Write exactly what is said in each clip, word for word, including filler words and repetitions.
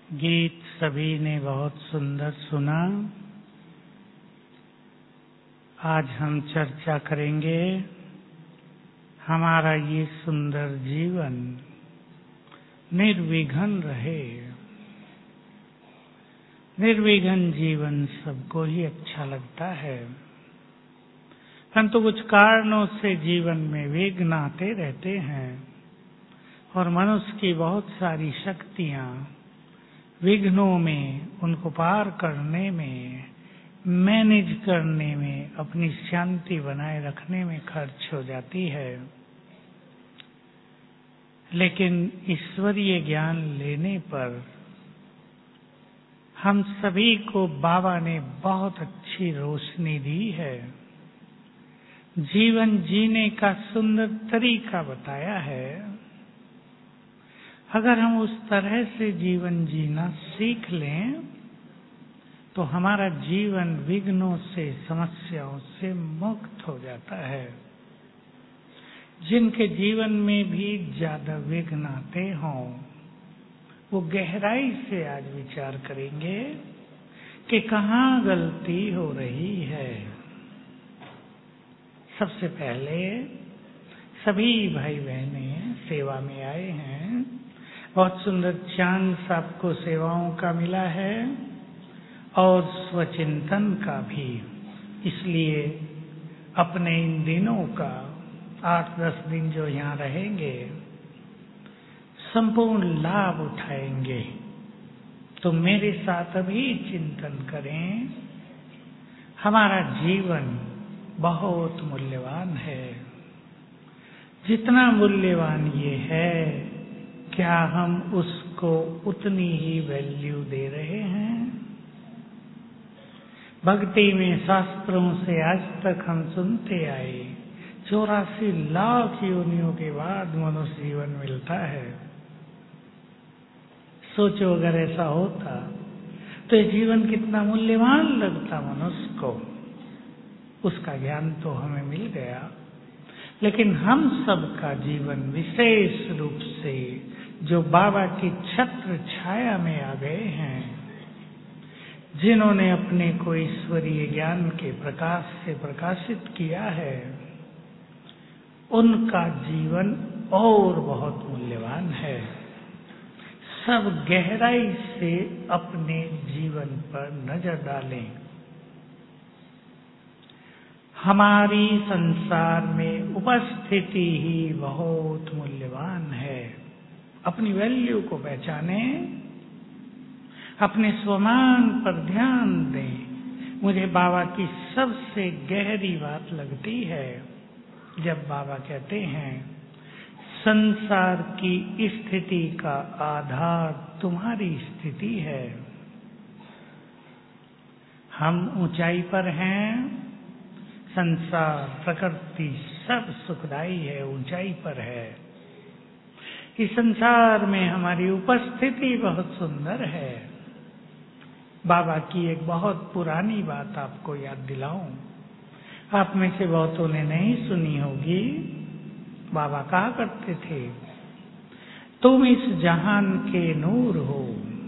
गीत सभी ने बहुत सुंदर सुना। आज हम चर्चा करेंगे हमारा ये सुंदर जीवन निर्विघ्न रहे। निर्विघ्न जीवन सबको ही अच्छा लगता है, परंतु कुछ कारणों से जीवन में विघ्न आते रहते हैं और मनुष्य की बहुत सारी शक्तियां विघ्नों में, उनको पार करने में, मैनेज करने में, अपनी शांति बनाए रखने में खर्च हो जाती है। लेकिन ईश्वरीय ज्ञान लेने पर हम सभी को बाबा ने बहुत अच्छी रोशनी दी है, जीवन जीने का सुंदर तरीका बताया है। अगर हम उस तरह से जीवन जीना सीख लें तो हमारा जीवन विघ्नों से, समस्याओं से मुक्त हो जाता है। जिनके जीवन में भी ज्यादा विघ्न आते हों, वो गहराई से आज विचार करेंगे कि कहाँ गलती हो रही है। सबसे पहले सभी भाई बहनें सेवा में आए हैं। बहुत सुंदर चांस आपको सेवाओं का मिला है और स्वचिंतन का भी। इसलिए अपने इन दिनों का आठ दस दिन जो यहाँ रहेंगे, संपूर्ण लाभ उठाएंगे। तो मेरे साथ अभी चिंतन करें, हमारा जीवन बहुत मूल्यवान है। जितना मूल्यवान ये है, क्या हम उसको उतनी ही वैल्यू दे रहे हैं? भक्ति में शास्त्रों से आज तक हम सुनते आए, चौरासी लाख योनियों के बाद मनुष्य जीवन मिलता है। सोचो अगर ऐसा होता तो ये जीवन कितना मूल्यवान लगता मनुष्य को। उसका ज्ञान तो हमें मिल गया, लेकिन हम सबका जीवन विशेष रूप से जो बाबा की छत्र छाया में आ गए हैं, जिन्होंने अपने को ईश्वरीय ज्ञान के प्रकाश से प्रकाशित किया है, उनका जीवन और बहुत मूल्यवान है। सब गहराई से अपने जीवन पर नजर डालें। हमारी संसार में उपस्थिति ही बहुत मूल्यवान है। अपनी वैल्यू को पहचाने, अपने स्वमान पर ध्यान दें। मुझे बाबा की सबसे गहरी बात लगती है जब बाबा कहते हैं, संसार की स्थिति का आधार तुम्हारी स्थिति है। हम ऊंचाई पर हैं, संसार, प्रकृति सब सुखदाई है, ऊंचाई पर है। इस संसार में हमारी उपस्थिति बहुत सुंदर है। बाबा की एक बहुत पुरानी बात आपको याद दिलाऊं, आप में से बहुतों ने नहीं सुनी होगी। बाबा कहा करते थे, तुम इस जहान के नूर हो।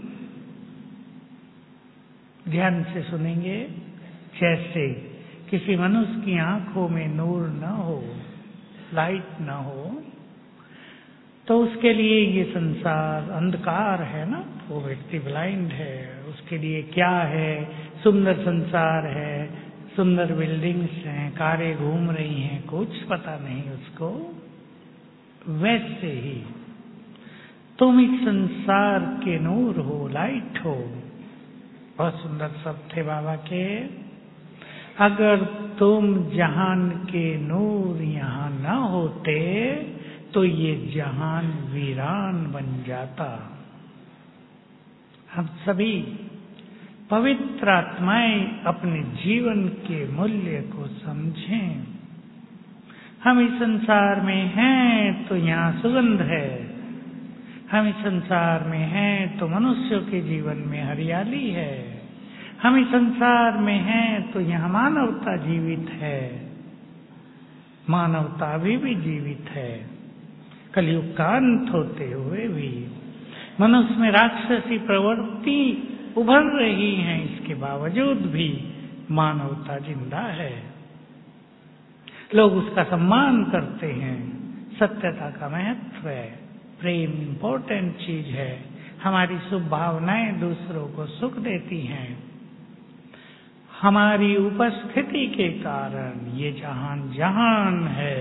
ध्यान से सुनेंगे। जैसे किसी मनुष्य की आंखों में नूर न हो, लाइट न हो, तो उसके लिए ये संसार अंधकार है ना, वो व्यक्ति ब्लाइंड है। उसके लिए क्या है, सुंदर संसार है, सुंदर बिल्डिंग्स हैं, कारें घूम रही हैं, कुछ पता नहीं उसको। वैसे ही तुम इस संसार के नूर हो, लाइट हो। बहुत सुंदर शब्द थे बाबा के। अगर तुम जहान के नूर यहाँ न होते तो ये जहान वीरान बन जाता। हम सभी पवित्र आत्माएं अपने जीवन के मूल्य को समझें। हम इस संसार में हैं तो यहाँ सुगंध है। हम इस संसार में हैं तो मनुष्यों के जीवन में हरियाली है। हम इस संसार में हैं तो यहाँ मानवता जीवित है। मानवता अभी भी जीवित है, कलयुग का अंत होते हुए भी। मनुष्य में राक्षसी प्रवृत्ति उभर रही है, इसके बावजूद भी मानवता जिंदा है। लोग उसका सम्मान करते हैं। सत्यता का महत्व है। प्रेम इंपॉर्टेंट चीज है। हमारी शुभ भावनाएं दूसरों को सुख देती हैं। हमारी उपस्थिति के कारण ये जहान जहान है।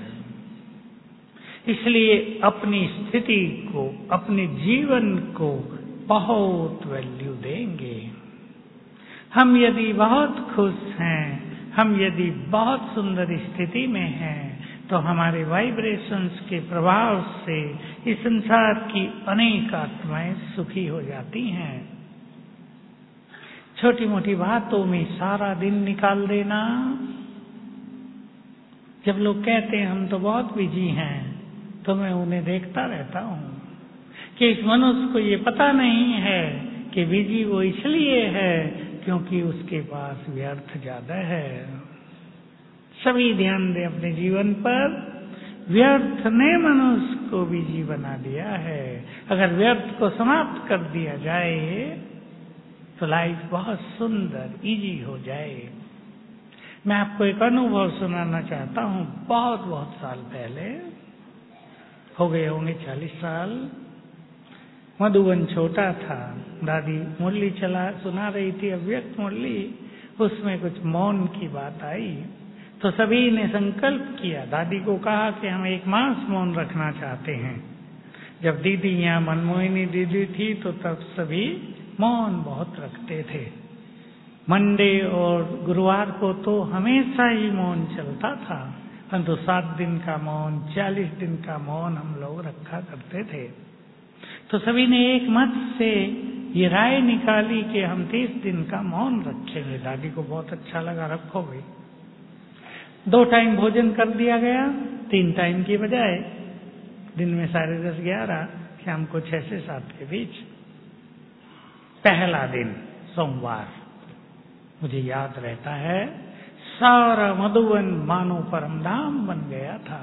इसलिए अपनी स्थिति को, अपने जीवन को बहुत वैल्यू देंगे। हम यदि बहुत खुश हैं, हम यदि बहुत सुंदर स्थिति में हैं, तो हमारे वाइब्रेशंस के प्रभाव से इस संसार की अनेक आत्माएं सुखी हो जाती हैं। छोटी मोटी बातों में सारा दिन निकाल देना। जब लोग कहते हैं हम तो बहुत बिजी हैं, तो मैं उन्हें देखता रहता हूं कि इस मनुष्य को ये पता नहीं है कि बिजी वो इसलिए है क्योंकि उसके पास व्यर्थ ज्यादा है। सभी ध्यान दें अपने जीवन पर। व्यर्थ ने मनुष्य को बिजी बना दिया है। अगर व्यर्थ को समाप्त कर दिया जाए तो लाइफ बहुत सुंदर, इजी हो जाए। मैं आपको एक अनुभव सुनाना चाहता हूं। बहुत बहुत साल पहले, हो गए होंगे चालीस साल। मधुबन छोटा था। दादी मुरली चला सुना रही थी, अव्यक्त मुरली। उसमें कुछ मौन की बात आई तो सभी ने संकल्प किया। दादी को कहा कि हम एक मास मौन रखना चाहते हैं। जब दीदी यहाँ मनमोहिनी दीदी थी तो तब सभी मौन बहुत रखते थे। मंडे और गुरुवार को तो हमेशा ही मौन चलता था, परंतु सात दिन का मौन, चालीस दिन का मौन हम लोग रखा करते थे। तो सभी ने एक मत से ये राय निकाली कि हम तीस दिन का मौन रखेंगे। दादी को बहुत अच्छा लगा, रखो भाई। दो टाइम भोजन कर दिया गया, तीन टाइम की बजाय। दिन में साढ़े दस ग्यारह, शाम को छह से सात के बीच। पहला दिन सोमवार, मुझे याद रहता है, सारा मधुबन मानो परमधाम बन गया था।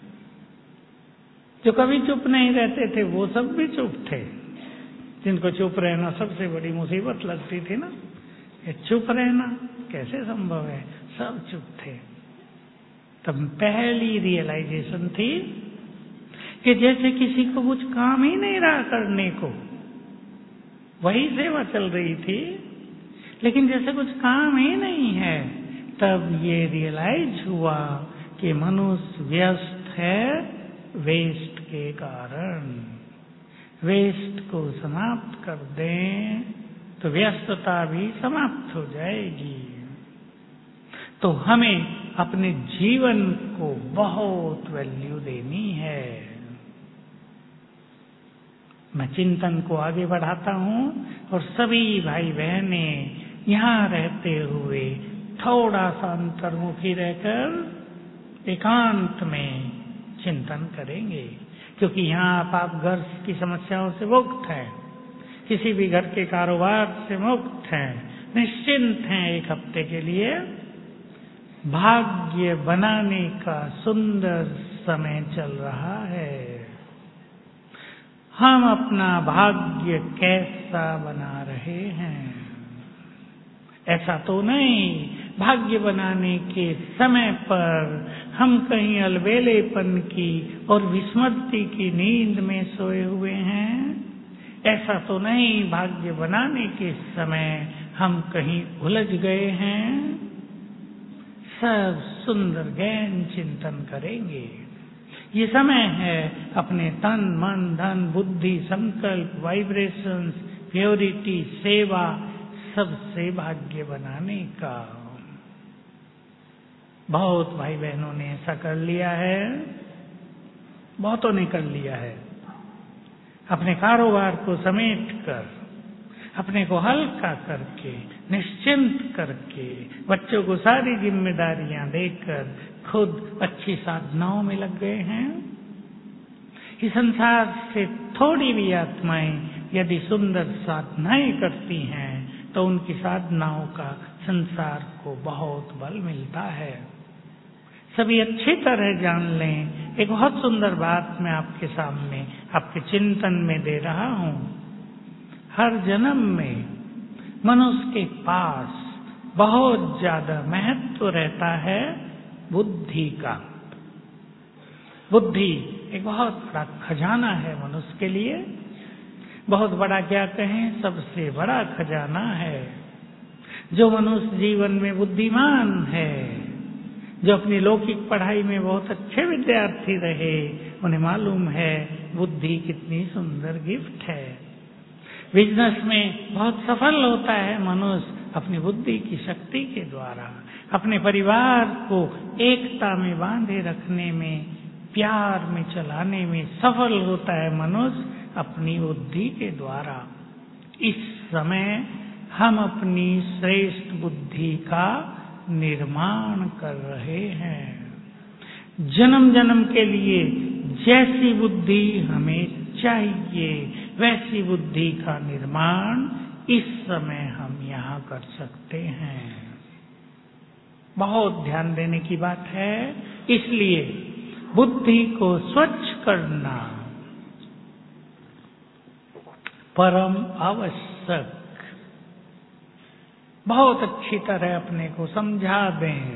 जो कभी चुप नहीं रहते थे वो सब भी चुप थे। जिनको चुप रहना सबसे बड़ी मुसीबत लगती थी ना, ये चुप रहना कैसे संभव है, सब चुप थे। तब पहली रियलाइजेशन थी कि जैसे किसी को कुछ काम ही नहीं रहा करने को, वही सेवा चल रही थी, लेकिन जैसे कुछ काम ही नहीं है। तब ये रियलाइज हुआ कि मनुष्य व्यस्त है वेस्ट के कारण। वेस्ट को समाप्त कर दें तो व्यस्तता भी समाप्त हो जाएगी। तो हमें अपने जीवन को बहुत वैल्यू देनी है। मैं चिंतन को आगे बढ़ाता हूं और सभी भाई बहने यहाँ रहते हुए थोड़ा सा अंतर्मुखी रहकर एकांत में चिंतन करेंगे, क्योंकि यहाँ आप, आप घर की समस्याओं से मुक्त हैं, किसी भी घर के कारोबार से मुक्त हैं, निश्चिंत हैं। एक हफ्ते के लिए भाग्य बनाने का सुंदर समय चल रहा है। हम अपना भाग्य कैसा बना रहे हैं? ऐसा तो नहीं भाग्य बनाने के समय पर हम कहीं अलबेलेपन की और विस्मृति की नींद में सोए हुए हैं। ऐसा तो नहीं भाग्य बनाने के समय हम कहीं उलझ गए हैं। सब सुंदर गहन चिंतन करेंगे। ये समय है अपने तन, मन, धन, बुद्धि, संकल्प, वाइब्रेशंस, प्योरिटी, सेवा, सबसे भाग्य बनाने का। बहुत भाई बहनों ने ऐसा कर लिया है, बहुतों ने कर लिया है। अपने कारोबार को समेट कर, अपने को हल्का करके, निश्चिंत करके, बच्चों को सारी जिम्मेदारियां देकर खुद अच्छी साधनाओं में लग गए हैं। इस संसार से थोड़ी भी आत्माएं यदि सुंदर साधनाएं करती हैं तो उनकी साधनाओं का संसार को बहुत बल मिलता है। सभी अच्छी तरह जान लें एक बहुत सुंदर बात मैं आपके सामने आपके चिंतन में दे रहा हूं। हर जन्म में मनुष्य के पास बहुत ज्यादा महत्व रहता है बुद्धि का। बुद्धि एक बहुत बड़ा खजाना है मनुष्य के लिए। बहुत बड़ा क्या कहें, सबसे बड़ा खजाना है। जो मनुष्य जीवन में बुद्धिमान है, जो अपनी लौकिक पढ़ाई में बहुत अच्छे विद्यार्थी रहे, उन्हें मालूम है बुद्धि कितनी सुंदर गिफ्ट है। बिजनेस में बहुत सफल होता है मनुष्य अपनी बुद्धि की शक्ति के द्वारा। अपने परिवार को एकता में बांधे रखने में, प्यार में चलाने में सफल होता है मनुष्य अपनी बुद्धि के द्वारा। इस समय हम अपनी श्रेष्ठ बुद्धि का निर्माण कर रहे हैं। जन्म जन्म के लिए जैसी बुद्धि हमें चाहिए वैसी बुद्धि का निर्माण इस समय हम यहाँ कर सकते हैं। बहुत ध्यान देने की बात है। इसलिए बुद्धि को स्वच्छ करना परम आवश्यक। बहुत अच्छी तरह अपने को समझा दें,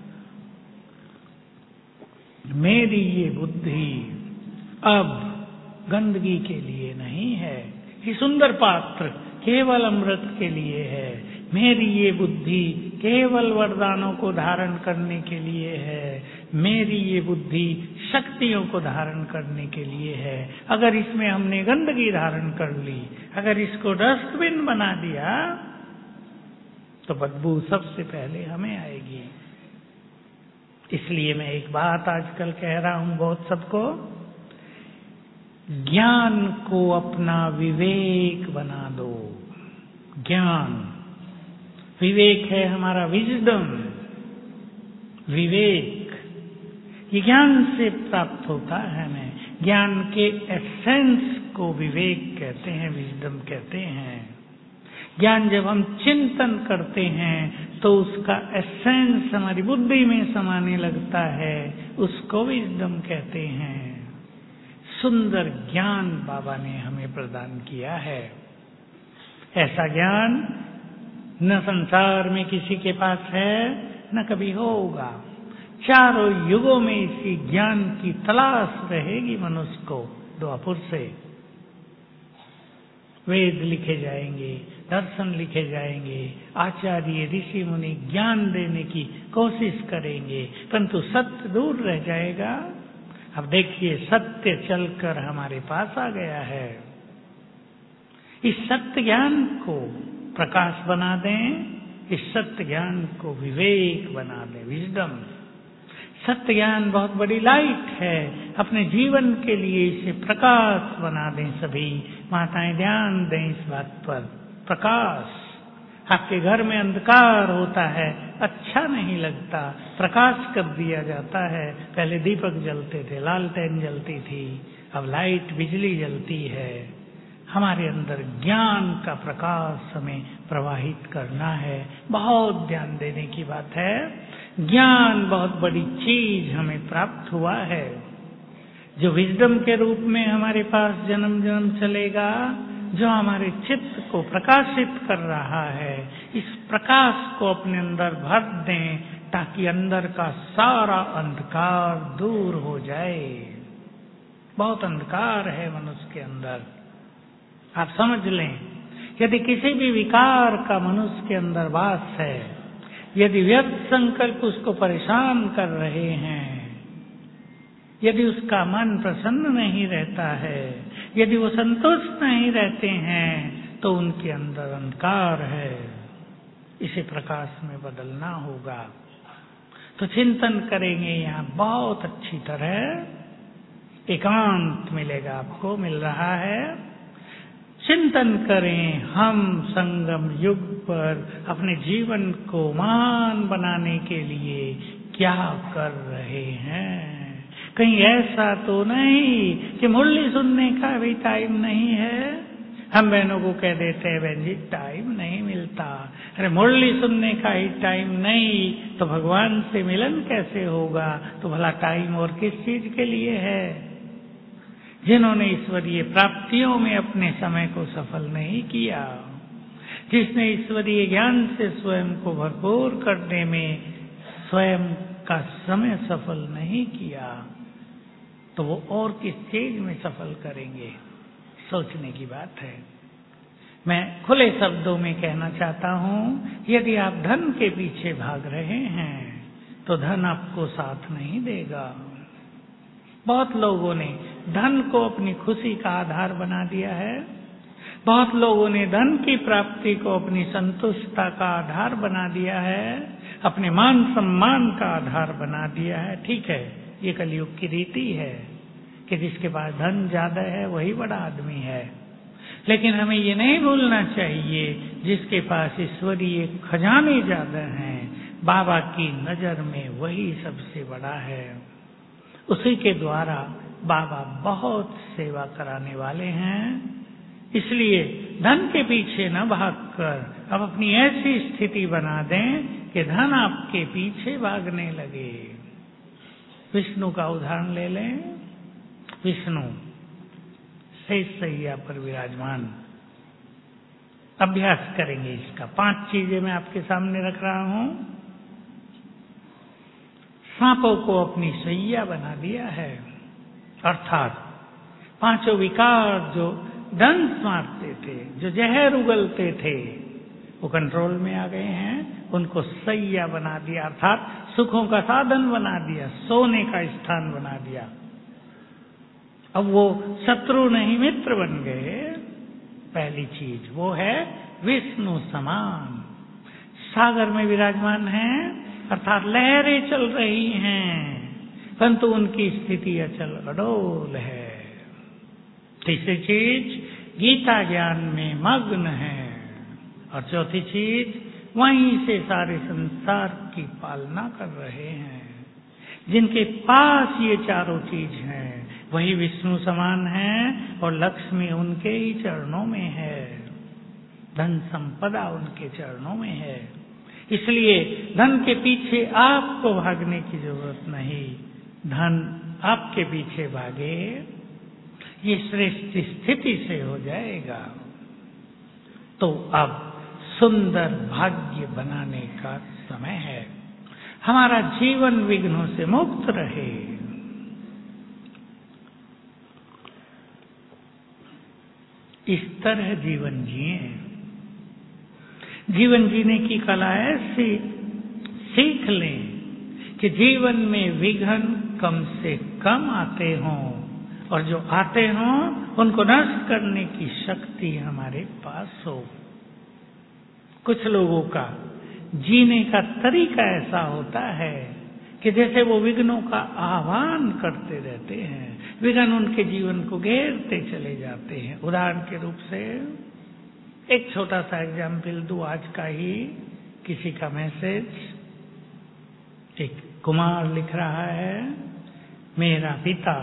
मेरी ये बुद्धि अब गंदगी के लिए नहीं है, ये सुंदर पात्र केवल अमृत के लिए है। मेरी ये बुद्धि केवल वरदानों को धारण करने के लिए है। मेरी ये बुद्धि शक्तियों को धारण करने के लिए है। अगर इसमें हमने गंदगी धारण कर ली, अगर इसको डस्टबिन बना दिया, तो बदबू सबसे पहले हमें आएगी। इसलिए मैं एक बात आजकल कह रहा हूं बहुत सबको, ज्ञान को अपना विवेक बना दो। ज्ञान, विवेक है हमारा विजडम। विवेक ये ज्ञान से प्राप्त होता है। हमें ज्ञान के एसेंस को विवेक कहते हैं, विजडम कहते हैं। ज्ञान जब हम चिंतन करते हैं तो उसका एसेंस हमारी बुद्धि में समाने लगता है, उसको विजडम कहते हैं। सुंदर ज्ञान बाबा ने हमें प्रदान किया है। ऐसा ज्ञान न संसार में किसी के पास है, न कभी होगा। चारों युगों में इसी ज्ञान की तलाश रहेगी मनुष्य को। द्वापर से वेद लिखे जाएंगे, दर्शन लिखे जाएंगे, आचार्य ऋषि मुनि ज्ञान देने की कोशिश करेंगे, परंतु सत्य दूर रह जाएगा। अब देखिए, सत्य चलकर हमारे पास आ गया है। इस सत्य ज्ञान को प्रकाश बना दें, इस सत्य ज्ञान को विवेक बना दें, विजडम। सत्य ज्ञान बहुत बड़ी लाइट है। अपने जीवन के लिए इसे प्रकाश बना दें। सभी माताएं ध्यान दें इस बात पर। प्रकाश, आपके घर में अंधकार होता है, अच्छा नहीं लगता, प्रकाश कर दिया जाता है। पहले दीपक जलते थे, लालटेन जलती थी, अब लाइट बिजली जलती है। हमारे अंदर ज्ञान का प्रकाश हमें प्रवाहित करना है। बहुत ध्यान देने की बात है। ज्ञान बहुत बड़ी चीज हमें प्राप्त हुआ है, जो विजडम के रूप में हमारे पास जन्म जन्म चलेगा, जो हमारे चित्त को प्रकाशित कर रहा है। इस प्रकाश को अपने अंदर भर दें ताकि अंदर का सारा अंधकार दूर हो जाए। बहुत अंधकार है मनुष्य के अंदर, आप समझ लें। यदि किसी भी विकार का मनुष्य के अंदर वास है, यदि व्यर्थ संकल्प उसको परेशान कर रहे हैं, यदि उसका मन प्रसन्न नहीं रहता है, यदि वो संतुष्ट नहीं रहते हैं, तो उनके अंदर अंधकार है। इसे प्रकाश में बदलना होगा। तो चिंतन करेंगे यहाँ बहुत अच्छी तरह। एकांत मिलेगा आपको, मिल रहा है। चिंतन करें, हम संगम युग पर अपने जीवन को महान बनाने के लिए क्या कर रहे हैं। कहीं ऐसा तो नहीं कि मुरली सुनने का भी टाइम नहीं है। हम बहनों को कह देते हैं बहन जी टाइम नहीं मिलता, अरे मुरली सुनने का ही टाइम नहीं तो भगवान से मिलन कैसे होगा? तो भला टाइम और किस चीज के लिए है? जिन्होंने ईश्वरीय प्राप्तियों में अपने समय को सफल नहीं किया, जिसने ईश्वरीय ज्ञान से स्वयं को भरपूर करने में स्वयं का समय सफल नहीं किया, तो वो और किस चीज में सफल करेंगे? सोचने की बात है। मैं खुले शब्दों में कहना चाहता हूं, यदि आप धन के पीछे भाग रहे हैं तो धन आपको साथ नहीं देगा। बहुत लोगों ने धन को अपनी खुशी का आधार बना दिया है, बहुत लोगों ने धन की प्राप्ति को अपनी संतुष्टता का आधार बना दिया है, अपने मान सम्मान का आधार बना दिया है। ठीक है, ये कलयुग की रीति है कि जिसके पास धन ज्यादा है वही बड़ा आदमी है, लेकिन हमें ये नहीं भूलना चाहिए जिसके पास ईश्वरीय खजाने ज्यादा हैं, बाबा की नजर में वही सबसे बड़ा है। उसी के द्वारा बाबा बहुत सेवा कराने वाले हैं। इसलिए धन के पीछे न भागकर अब अपनी ऐसी स्थिति बना दें कि धन आपके पीछे भागने लगे। विष्णु का उदाहरण ले लें। विष्णु शेष सैया पर विराजमान, अभ्यास करेंगे इसका। पांच चीजें मैं आपके सामने रख रहा हूं। सांपों को अपनी सैया बना दिया है, अर्थात पांचों विकार जो दंश मारते थे, जो जहर उगलते थे, वो कंट्रोल में आ गए हैं। उनको सैया बना दिया, अर्थात सुखों का साधन बना दिया, सोने का स्थान बना दिया। अब वो शत्रु नहीं मित्र बन गए। पहली चीज वो है विष्णु समान, सागर में विराजमान हैं, अर्थात लहरें चल रही हैं, परंतु उनकी स्थिति अचल अडोल है। तीसरी चीज गीता ज्ञान में मग्न है, और चौथी चीज वहीं से सारे संसार की पालना कर रहे हैं। जिनके पास ये चारों चीज हैं वही विष्णु समान है, और लक्ष्मी उनके ही चरणों में है, धन संपदा उनके चरणों में है। इसलिए धन के पीछे आपको भागने की जरूरत नहीं, धन आपके पीछे भागे, ये श्रेष्ठ स्थिति से हो जाएगा। तो अब सुंदर भाग्य बनाने का समय है, हमारा जीवन विघ्नों से मुक्त रहे। इस तरह जीवन जिए। जीवन जीने की कला ऐसी सीख लें कि जीवन में विघ्न कम से कम आते हों, और जो आते हों उनको नष्ट करने की शक्ति हमारे पास हो। कुछ लोगों का जीने का तरीका ऐसा होता है कि जैसे वो विघ्नों का आह्वान करते रहते हैं, विघ्न उनके जीवन को घेरते चले जाते हैं। उदाहरण के रूप से एक छोटा सा एग्जाम्पल दूं, आज का ही किसी का मैसेज। एक कुमार लिख रहा है, मेरा पिता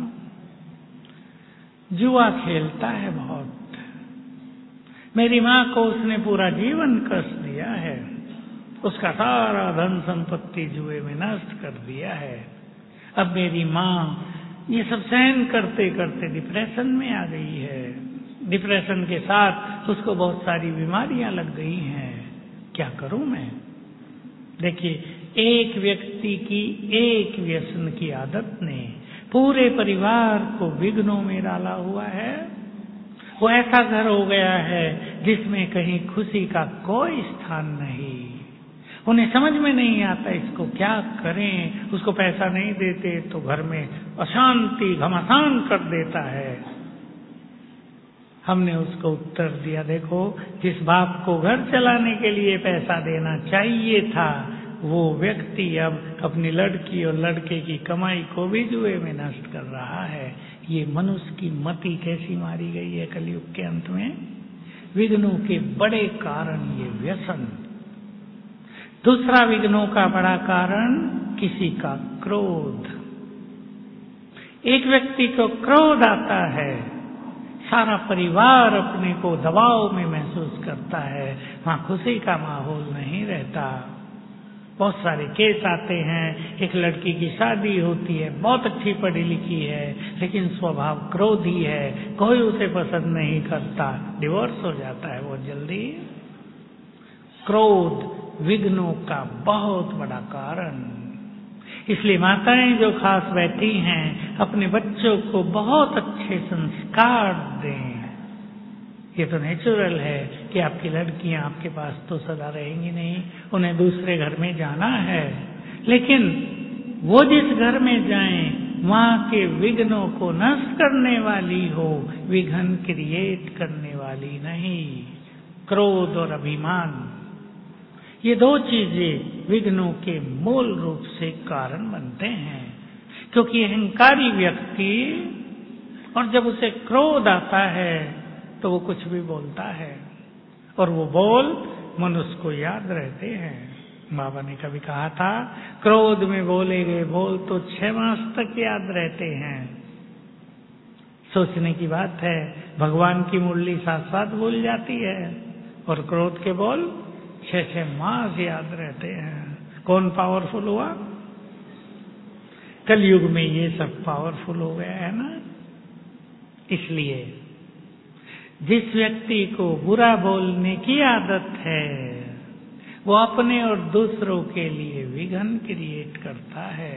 जुआ खेलता है बहुत, मेरी माँ को उसने पूरा जीवन कष्ट दिया है, उसका सारा धन संपत्ति जुए में नष्ट कर दिया है। अब मेरी माँ ये सब सहन करते करते डिप्रेशन में आ गई है, डिप्रेशन के साथ उसको बहुत सारी बीमारियां लग गई हैं, क्या करूं मैं? देखिए, एक व्यक्ति की एक व्यसन की आदत ने पूरे परिवार को विघ्नों में डाला हुआ है। वो ऐसा घर हो गया है जिसमें कहीं खुशी का कोई स्थान नहीं। उन्हें समझ में नहीं आता इसको क्या करें। उसको पैसा नहीं देते तो घर में अशांति घमासान कर देता है। हमने उसको उत्तर दिया, देखो, जिस बाप को घर चलाने के लिए पैसा देना चाहिए था, वो व्यक्ति अब अपनी लड़की और लड़के की कमाई को भी जुए में नष्ट कर रहा है। ये मनुष्य की मति कैसी मारी गई है कलयुग के अंत में। विघ्नों के बड़े कारण ये व्यसन। दूसरा विघ्नों का बड़ा कारण किसी का क्रोध। एक व्यक्ति को क्रोध आता है, सारा परिवार अपने को दबाव में महसूस करता है, वहां खुशी का माहौल नहीं रहता। बहुत सारे केस आते हैं, एक लड़की की शादी होती है, बहुत अच्छी पढ़ी लिखी है, लेकिन स्वभाव क्रोधी है, कोई उसे पसंद नहीं करता, डिवोर्स हो जाता है बहुत जल्दी। क्रोध विघ्नों का बहुत बड़ा कारण। इसलिए माताएं जो खास बैठी हैं, अपने बच्चों को बहुत अच्छे संस्कार दें। ये तो नेचुरल है कि आपकी लड़कियां आपके पास तो सदा रहेंगी नहीं, उन्हें दूसरे घर में जाना है, लेकिन वो जिस घर में जाएं वहां के विघ्नों को नष्ट करने वाली हो, विघ्न क्रिएट करने वाली नहीं। क्रोध और अभिमान, ये दो चीजें विघ्नों के मूल रूप से कारण बनते हैं। क्योंकि अहंकारी व्यक्ति, और जब उसे क्रोध आता है तो वो कुछ भी बोलता है, और वो बोल मनुष्य को याद रहते हैं। बाबा ने कभी कहा था, क्रोध में बोले गए बोल तो छह मास तक याद रहते हैं। सोचने की बात है, भगवान की मुरली साथ साथ भूल जाती है, और क्रोध के बोल छह छह मास याद रहते हैं। कौन पावरफुल हुआ? कलयुग में ये सब पावरफुल हो गया है ना। इसलिए जिस व्यक्ति को बुरा बोलने की आदत है, वो अपने और दूसरों के लिए विघ्न क्रिएट करता है।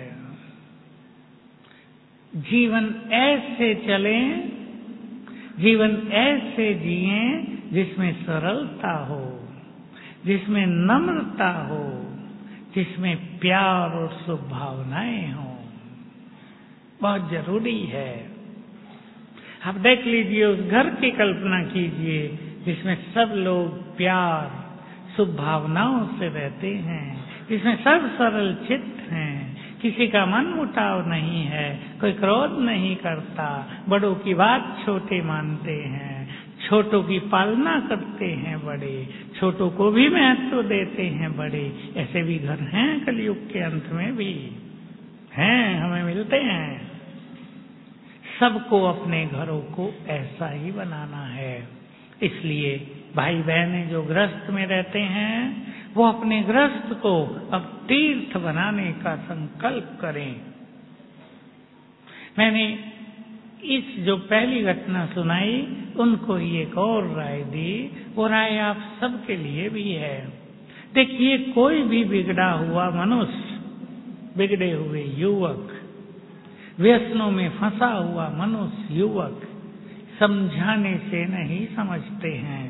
जीवन ऐसे चले, जीवन ऐसे जिए जिसमें सरलता हो, जिसमें नम्रता हो, जिसमें प्यार और शुभ भावनाएं हो। बहुत जरूरी है। आप देख लीजिए, उस घर की कल्पना कीजिए जिसमें सब लोग प्यार शुभ भावनाओं से रहते हैं, जिसमें सब सरल चित्त हैं, किसी का मन मुटाव नहीं है, कोई क्रोध नहीं करता, बड़ों की बात छोटे मानते हैं, छोटों की पालना करते हैं बड़े, छोटों को भी महत्व देते हैं बड़े। ऐसे भी घर हैं कलयुग के अंत में भी हैं, हमें मिलते हैं। सबको अपने घरों को ऐसा ही बनाना है। इसलिए भाई बहनें जो गृहस्थ में रहते हैं, वो अपने गृहस्थ को अब तीर्थ बनाने का संकल्प करें। मैंने इस जो पहली घटना सुनाई, उनको ही एक और राय दी, वो राय आप सबके लिए भी है। देखिए, कोई भी बिगड़ा हुआ मनुष्य, बिगड़े हुए युवक, व्यसनों में फंसा हुआ मनुष्य युवक समझाने से नहीं समझते हैं।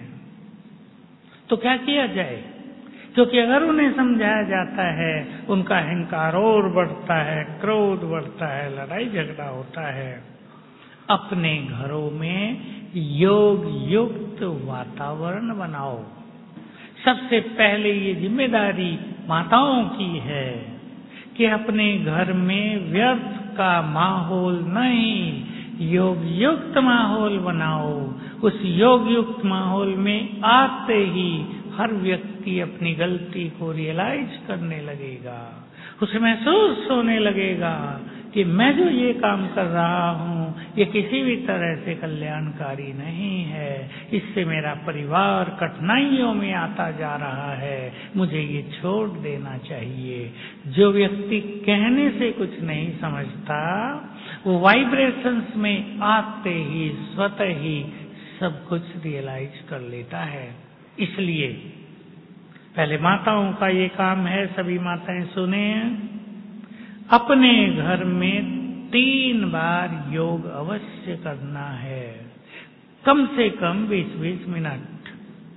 तो क्या किया जाए? क्योंकि अगर उन्हें समझाया जाता है, उनका अहंकार और बढ़ता है, क्रोध बढ़ता है, लड़ाई झगड़ा होता है। अपने घरों में योग युक्त वातावरण बनाओ। सबसे पहले ये जिम्मेदारी माताओं की है कि अपने घर में व्यर्थ का माहौल नहीं, योग युक्त माहौल बनाओ। उस योग युक्त माहौल में आते ही हर व्यक्ति अपनी गलती को रियलाइज करने लगेगा, उसे महसूस होने लगेगा कि मैं जो ये काम कर रहा हूँ ये किसी भी तरह से कल्याणकारी नहीं है, इससे मेरा परिवार कठिनाइयों में आता जा रहा है, मुझे ये छोड़ देना चाहिए। जो व्यक्ति कहने से कुछ नहीं समझता, वो वाइब्रेशंस में आते ही स्वतः ही सब कुछ रियलाइज कर लेता है। इसलिए पहले माताओं का ये काम है, सभी माताएं सुने, अपने घर में तीन बार योग अवश्य करना है, कम से कम बीस बीस मिनट।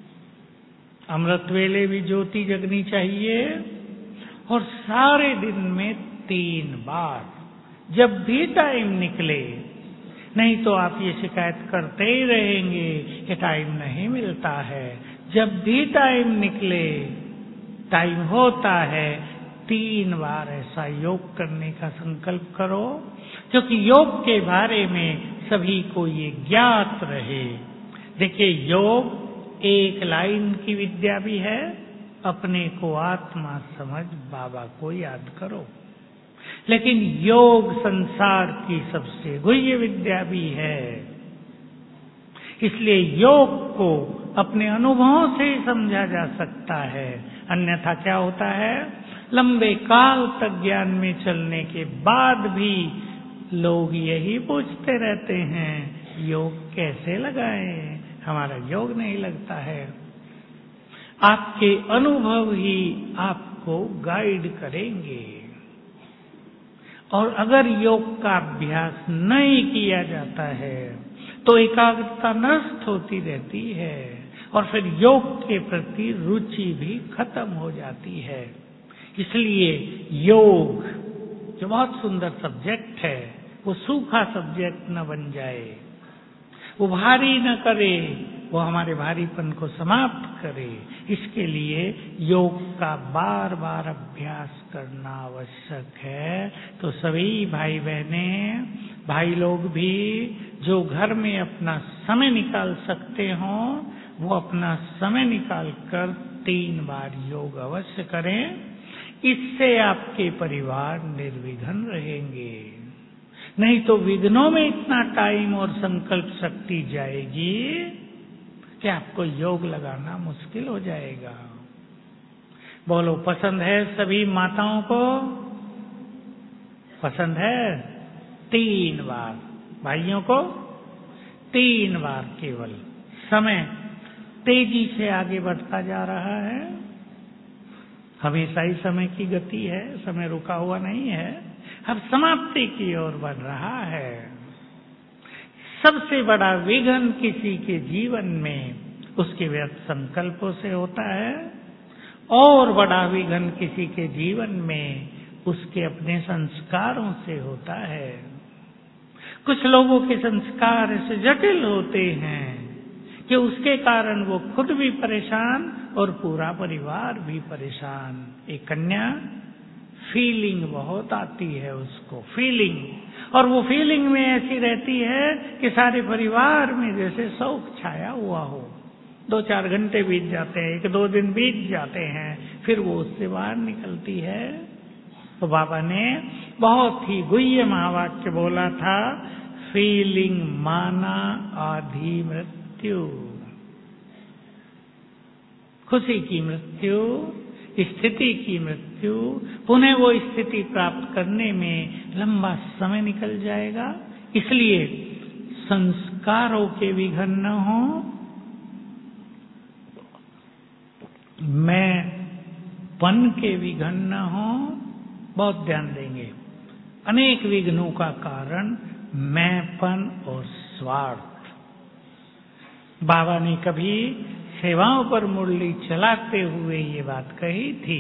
अमृत वेले भी ज्योति जगनी चाहिए, और सारे दिन में तीन बार, जब भी टाइम निकले। नहीं तो आप ये शिकायत करते ही रहेंगे कि टाइम नहीं मिलता है। जब भी टाइम निकले, टाइम होता है, तीन बार ऐसा योग करने का संकल्प करो, क्योंकि योग के बारे में सभी को ये ज्ञात रहे। देखिए, योग एक लाइन की विद्या भी है, अपने को आत्मा समझ बाबा को याद करो। लेकिन योग संसार की सबसे गुह्य विद्या भी है। इसलिए योग को अपने अनुभवों से ही समझा जा सकता है, अन्यथा क्या होता है, लंबे काल तक ज्ञान में चलने के बाद भी लोग यही पूछते रहते हैं, योग कैसे लगाएं, हमारा योग नहीं लगता है। आपके अनुभव ही आपको गाइड करेंगे। और अगर योग का अभ्यास नहीं किया जाता है तो एकाग्रता नष्ट होती रहती है और फिर योग के प्रति रुचि भी खत्म हो जाती है। इसलिए योग जो बहुत सुंदर सब्जेक्ट है वो सूखा सब्जेक्ट न बन जाए, वो भारी न करे, वो हमारे भारीपन को समाप्त करे। इसके लिए योग का बार बार अभ्यास करना आवश्यक है। तो सभी भाई बहने, भाई लोग भी जो घर में अपना समय निकाल सकते हो वो अपना समय निकाल कर तीन बार योग अवश्य करें। इससे आपके परिवार निर्विघ्न रहेंगे। नहीं तो विघ्नों में इतना टाइम और संकल्प शक्ति जाएगी कि आपको योग लगाना मुश्किल हो जाएगा। बोलो, पसंद है सभी माताओं को? पसंद है? तीन बार। भाइयों को तीन बार केवल। समय तेजी से आगे बढ़ता जा रहा है, हमेशा ही समय की गति है, समय रुका हुआ नहीं है, अब समाप्ति की ओर बढ़ रहा है। सबसे बड़ा विघ्न किसी के जीवन में उसके व्यर्थ संकल्पों से होता है और बड़ा विघ्न किसी के जीवन में उसके अपने संस्कारों से होता है। कुछ लोगों के संस्कार ऐसे जटिल होते हैं कि उसके कारण वो खुद भी परेशान और पूरा परिवार भी परेशान। एक कन्या फीलिंग बहुत आती है उसको, फीलिंग, और वो फीलिंग में ऐसी रहती है कि सारे परिवार में जैसे शौक छाया हुआ हो। दो चार घंटे बीत जाते हैं, एक दो दिन बीत जाते हैं, फिर वो उससे बाहर निकलती है। तो बाबा ने बहुत ही गुह्य महावाक्य बोला था, फीलिंग माना आधी मृत्यु। खुशी की मृत्यु, स्थिति की मृत्यु, पुनः वो स्थिति प्राप्त करने में लंबा समय निकल जाएगा। इसलिए संस्कारों के विघ्न न हो, मैं पन के विघ्न न हो, बहुत ध्यान देंगे। अनेक विघ्नों का कारण मैंपन और स्वार्थ। बाबा ने कभी सेवाओं पर मुरली चलाते हुए ये बात कही थी,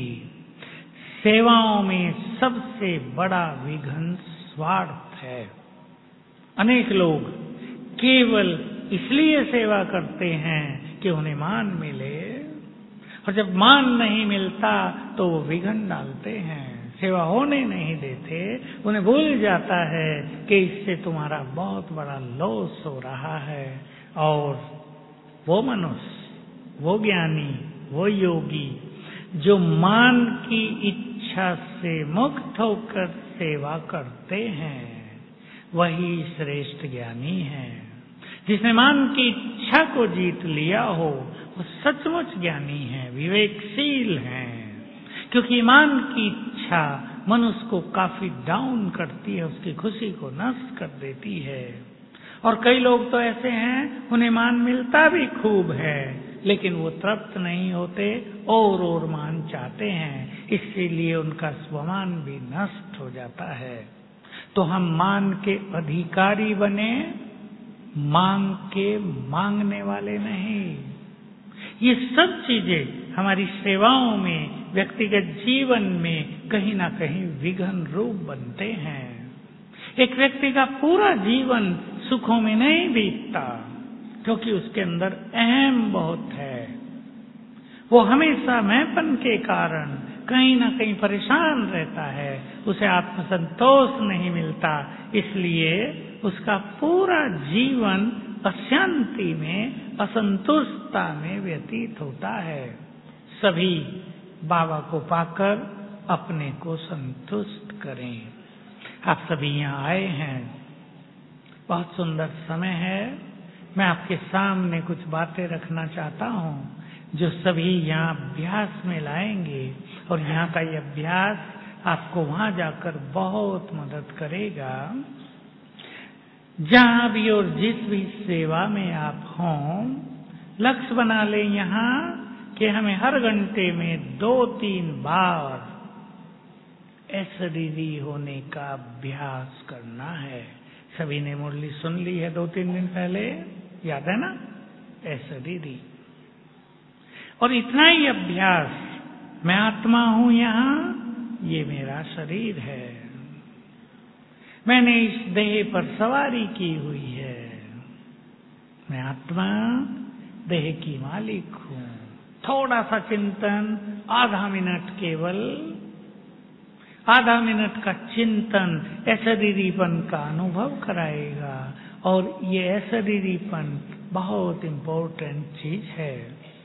सेवाओं में सबसे बड़ा विघ्न स्वार्थ है। अनेक लोग केवल इसलिए सेवा करते हैं कि उन्हें मान मिले, और जब मान नहीं मिलता तो वो विघ्न डालते हैं, सेवा होने नहीं देते। उन्हें भूल जाता है कि इससे तुम्हारा बहुत बड़ा लॉस हो रहा है। और वो मनुष्य, वो ज्ञानी, वो योगी जो मान की इच्छा से मुक्त होकर सेवा करते हैं, वही श्रेष्ठ ज्ञानी है। जिसने मान की इच्छा को जीत लिया हो वो सचमुच ज्ञानी है, विवेकशील है। क्योंकि मान की इच्छा मनुष्य को काफी डाउन करती है, उसकी खुशी को नष्ट कर देती है। और कई लोग तो ऐसे हैं, उन्हें मान मिलता भी खूब है लेकिन वो तृप्त नहीं होते, और और मान चाहते हैं, इसीलिए उनका स्वमान भी नष्ट हो जाता है। तो हम मान के अधिकारी बने, मांग के मांगने वाले नहीं। ये सब चीजें हमारी सेवाओं में, व्यक्तिगत जीवन में कहीं ना कहीं विघ्न रूप बनते हैं। एक व्यक्ति का पूरा जीवन सुखों में नहीं बीतता क्योंकि उसके अंदर अहम बहुत है। वो हमेशा मैंपन के कारण कहीं ना कहीं परेशान रहता है, उसे आत्मसंतोष नहीं मिलता, इसलिए उसका पूरा जीवन अशांति में, असंतुष्टता में व्यतीत होता है। सभी बाबा को पाकर अपने को संतुष्ट करें। आप सभी यहाँ आए हैं, बहुत सुंदर समय है, मैं आपके सामने कुछ बातें रखना चाहता हूँ जो सभी यहाँ अभ्यास में लाएंगे, और यहाँ का ये अभ्यास आपको वहां जाकर बहुत मदद करेगा। जहां भी और जिस भी सेवा में आप हों, लक्ष्य बना लें यहाँ कि हमें हर घंटे में दो तीन बार अशरीरी होने का अभ्यास करना है। सभी ने मुरली सुन ली है दो तीन दिन पहले, याद है ना? अशरीरी। और इतना ही अभ्यास, मैं आत्मा हूं यहाँ, ये मेरा शरीर है, मैंने इस देह पर सवारी की हुई है, मैं आत्मा देह की मालिक हूं। थोड़ा सा चिंतन, आधा मिनट, केवल आधा मिनट का चिंतन अशरीरीपन का अनुभव कराएगा। और ये अशरीरीपन बहुत इंपॉर्टेंट चीज है।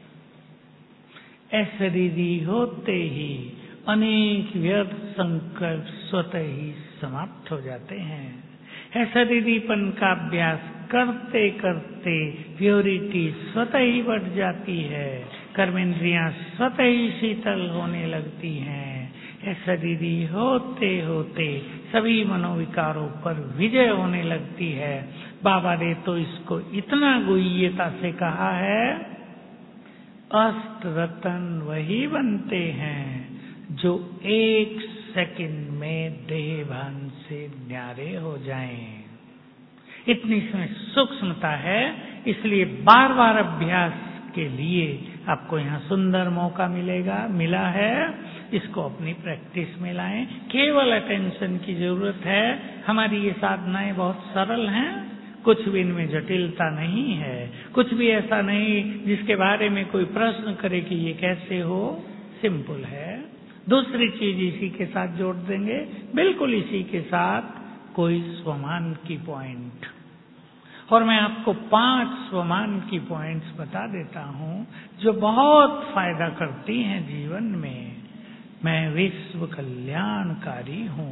अशरीरी होते ही अनेक व्यर्थ संकल्प स्वतः ही समाप्त हो जाते हैं। अशरीरीपन का अभ्यास करते करते प्योरिटी स्वतः ही बढ़ जाती है, कर्मेंद्रियां स्वतः ही शीतल होने लगती हैं। अशरीरी होते होते सभी मनोविकारों पर विजय होने लगती है। बाबा ने तो इसको इतना गुह्यता से कहा है, अष्ट रत्न वही बनते हैं जो एक सेकंड में देह भान से न्यारे हो जाएं। इतनी इसमें सूक्ष्मता है, इसलिए बार बार अभ्यास के लिए आपको यहाँ सुंदर मौका मिलेगा, मिला है। इसको अपनी प्रैक्टिस में लाएं। केवल अटेंशन की जरूरत है। हमारी ये साधनाएं बहुत सरल हैं, कुछ भी इनमें जटिलता नहीं है, कुछ भी ऐसा नहीं जिसके बारे में कोई प्रश्न करे कि ये कैसे हो। सिंपल है। दूसरी चीज इसी के साथ जोड़ देंगे, बिल्कुल इसी के साथ, कोई स्वमान की पॉइंट। और मैं आपको पांच स्वमान की पॉइंट्स बता देता हूं जो बहुत फायदा करती हैं जीवन में। मैं विश्व कल्याणकारी हूं,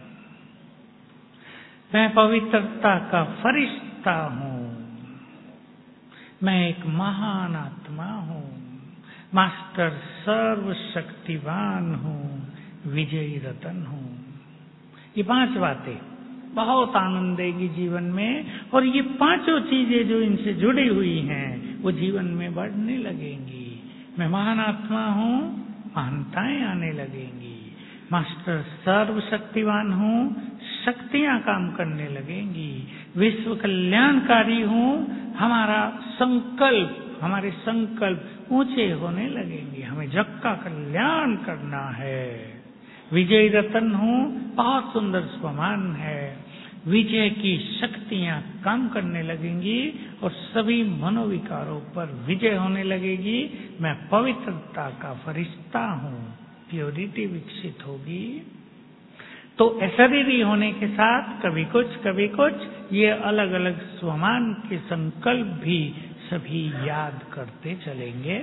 मैं पवित्रता का फरिश्ता हूं, मैं एक महान आत्मा हूं, मास्टर सर्वशक्तिवान हूं, विजयी रतन हूं। ये पांच बातें बहुत आनंद देगी जीवन में, और ये पांचों चीजें जो इनसे जुड़ी हुई हैं वो जीवन में बढ़ने लगेंगी। मैं महान आत्मा हूं, महानताएं आने लगेंगी। मास्टर सर्वशक्तिवान हूं, शक्तियां काम करने लगेंगी। विश्व कल्याणकारी हूं, हमारा संकल्प, हमारे संकल्प ऊंचे होने लगेंगे, हमें जग का कल्याण करना है। विजय रतन हूं, बहुत सुंदर स्वमान है। विजय की शक्तियां काम करने लगेंगी और सभी मनोविकारों पर विजय होने लगेगी। मैं पवित्रता का फरिश्ता हूं, प्योरिटी विकसित होगी। तो अशरीरी होने के साथ कभी कुछ कभी कुछ ये अलग अलग स्वमान के संकल्प भी सभी याद करते चलेंगे।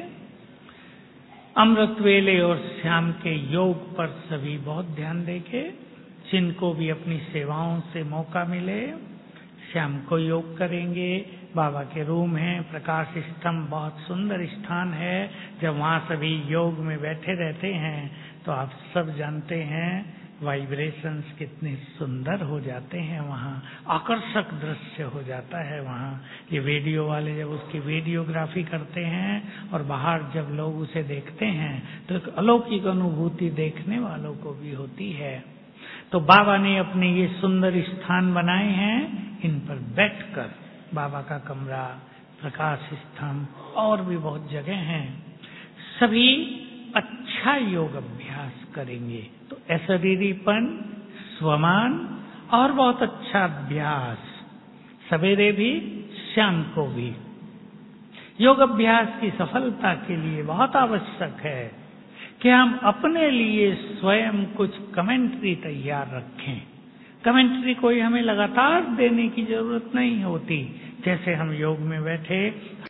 अमृत वेले और श्याम के योग पर सभी बहुत ध्यान देंगे। जिनको भी अपनी सेवाओं से मौका मिले, श्याम को योग करेंगे। बाबा के रूम है, प्रकाश स्तंभ बहुत सुंदर स्थान है। जब वहाँ सभी योग में बैठे रहते हैं तो आप सब जानते हैं वाइब्रेशंस कितने सुंदर हो जाते हैं, वहाँ आकर्षक दृश्य हो जाता है। वहाँ ये वीडियो वाले जब उसकी वीडियोग्राफी करते हैं और बाहर जब लोग उसे देखते हैं तो एक अलौकिक अनुभूति देखने वालों को भी होती है। तो बाबा ने अपने ये सुंदर स्थान बनाए हैं, इन पर बैठकर बाबा का कमरा, प्रकाश स्तंभ और भी बहुत जगह हैं, सभी अच्छा योग अभ्यास करेंगे। तो अशरीरीपन, स्वमान और बहुत अच्छा अभ्यास, सवेरे भी शाम को भी। योग अभ्यास की सफलता के लिए बहुत आवश्यक है कि हम अपने लिए स्वयं कुछ कमेंट्री तैयार रखें। कमेंट्री कोई हमें लगातार देने की जरूरत नहीं होती। जैसे हम योग में बैठे